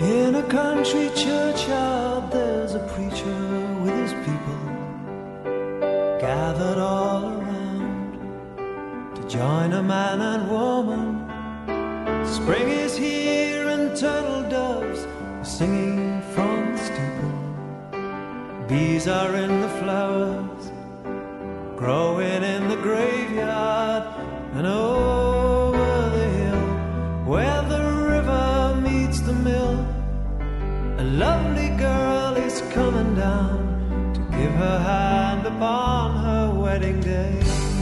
In a country churchyard there's a preacher with his people gathered all around to join a man and woman. Spring is here and turtle doves are singing from the steeple. Bees are in the flowers growing in the graveyard, and over the hill where the river meets the mill, a lovely girl is coming down to give her hand upon her wedding day.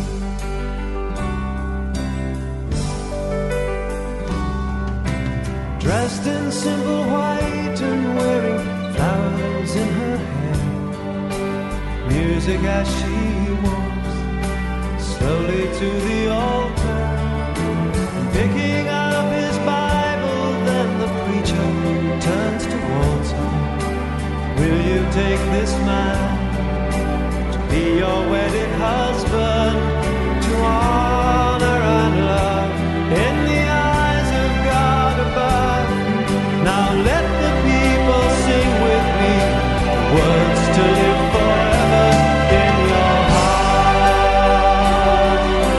Dressed in simple white and wearing flowers in her hair, music as she walks slowly to the altar, picking up his Bible, then the preacher turns towards her. Will you take this man to be your wedded husband, to honor and love in the eyes of God above? Now let the people sing with me words to live forever in your heart.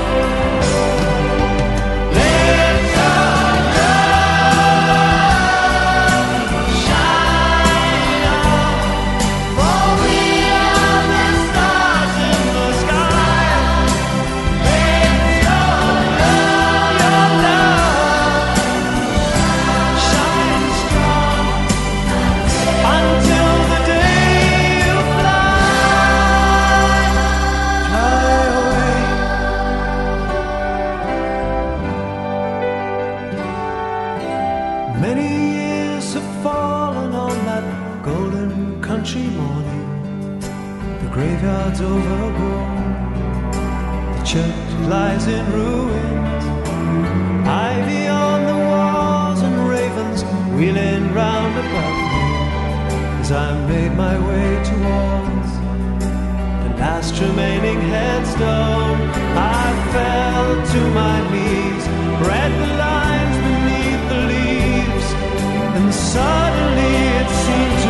Let your love shine on, for we are the stars in the sky. Let your love shine strong until the day you fly away. Many years have fallen on that golden country morning. The graveyard's overgrown, the church lies in ruins, ivy on the walls and ravens wheeling round above me. As I made my way towards the last remaining headstone, I fell to my knees, read the lines beneath the leaves, and suddenly it seemed